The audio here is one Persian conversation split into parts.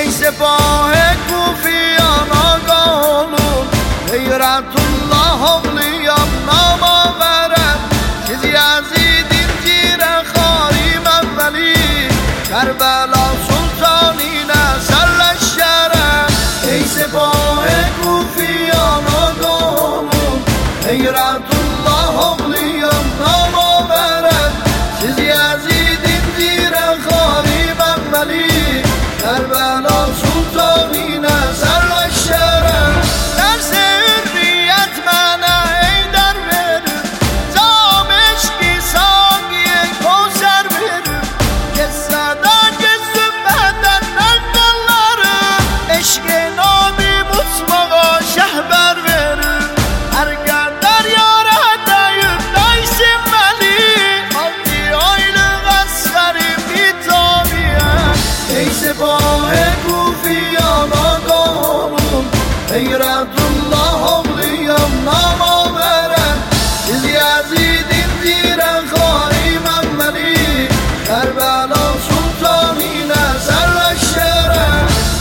ای سپاه کوفیان آگاهون غیرت الله حقلیم نام آورد چیزی یزیدین زیر خاریم اولی کربلا سلطانی نسل لشکره ای سپاه کوفیان آگاهون غیرت الله حقلیم نام آورد چیزی یزیدین زیر خاریم اولی کربلا سلطانی نسل لشکره در سریت من ای در verir Zameşki sangiye konser verir Kessadan gezümbeden nakkalları Eşke nabi mutmağa şehber verir Ergenler yara dayıp daysin veli Altı aylık askerim itabiye Ey sepah kufiyan ağalarım Gayretullah havliyem nama veren Siz Yazid'in diren harim emmeli Kerbela sultanine serleşere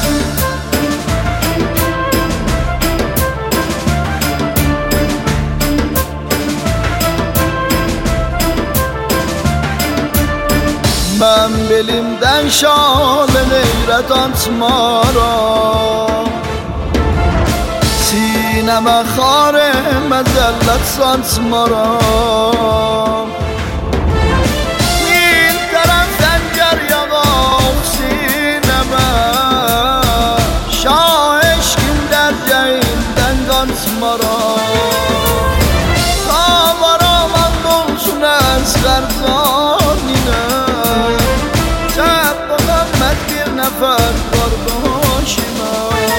Ben belimden şale gayret atmaram Sineme khare mezellet sansmaram Min taraftan ger yağak sineme Şah eşkin derceğinden kansmaram Tavaram andolsun esger zanine Sen Muhammed bir nefer kardeşime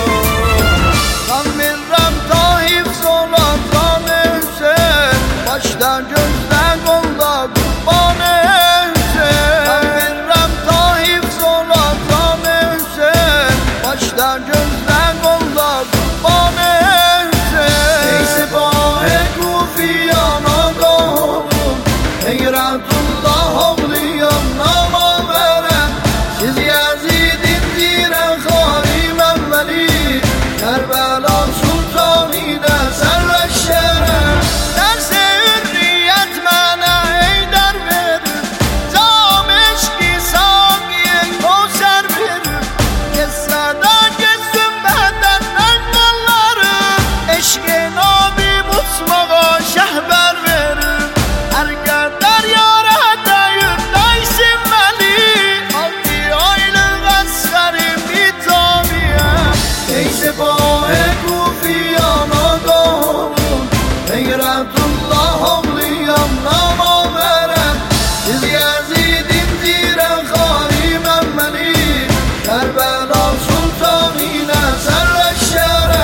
Baştan gözden kolda kurban Hüseyin Ben verrem tahif sonra kan Hüseyin Baştan gözden kolda kurban Hüseyin Ey sepah kufiyan ağalarım Gayretullah havliyem nama veren Siz Yazid'in diren harim emmeli Kerbela sultanine serleşere Gayretullah havliyem nama veren Siz Yazid'in diren harim emmeli Kerbela sultanine serleşere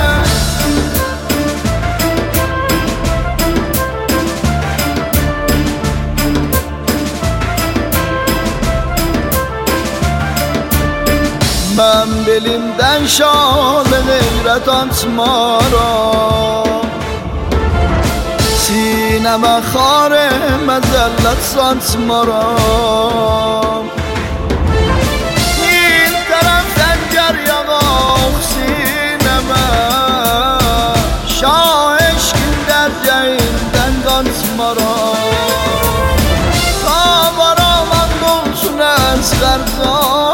Ben belimden şale gayret atmaram Sineme khare mezellet sansmaram Min taraftan ger yağak sineme Şah eşkin derceğinden kansmaram Tavaram andolsun esger zanine